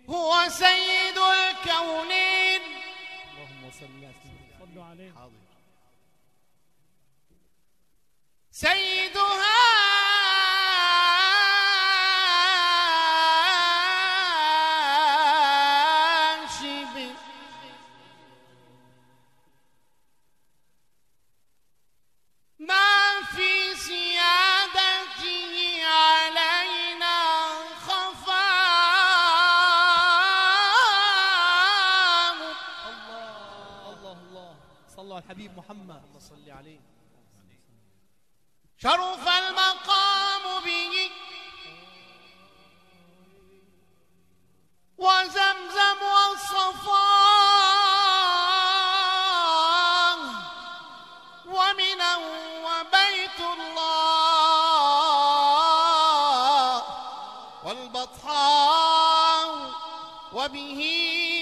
هو سيد الكونين. اللهم صل عليه. حاضر. سيدها ما في سيادته علينا خفاء. الله صلوا على الحبيب محمد. اللهم صل عليه. شرف المقام به وزمزم والصفا ومنى وبيت الله والبطحاء وبه